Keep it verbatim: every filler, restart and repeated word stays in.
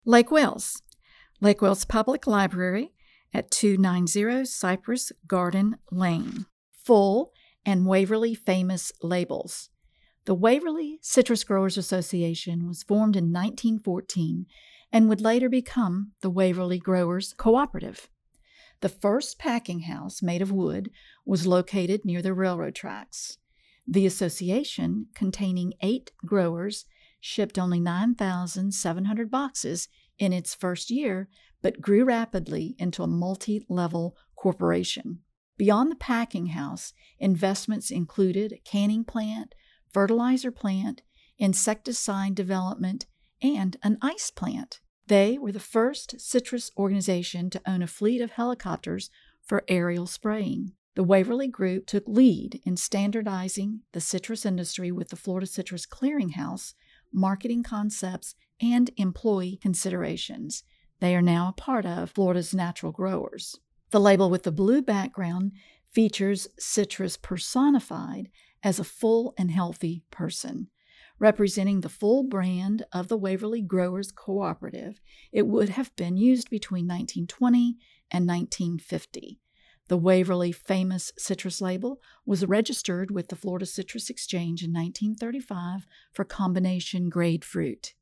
Lake Wales. Lake Wales Public Library at two ninety Cypress Garden Lane. Full and Waverly Famous Labels. The Waverly Citrus Growers Association was formed in nineteen fourteen and would later become the Waverly Growers Cooperative. The first packing house, made of wood, was located near the railroad tracks. The association, containing eight growers, shipped only nine thousand seven hundred boxes in its first year, but grew rapidly into a multi-level corporation. Beyond the packing house, investments included a canning plant, fertilizer plant, insecticide development, and an ice plant. They were the first citrus organization to own a fleet of helicopters for aerial spraying. The Waverly Group took lead in standardizing the citrus industry with the Florida Citrus Clearinghouse, marketing concepts, and employee considerations. They are now a part of Florida's Natural Growers. The label with the blue background features citrus personified as a full and healthy person. Representing the full brand of the Waverly Growers Cooperative, it would have been used between nineteen twenty and nineteen fifty. The Waverly Famous Citrus label was registered with the Florida Citrus Exchange in nineteen thirty-five for combination grade fruit.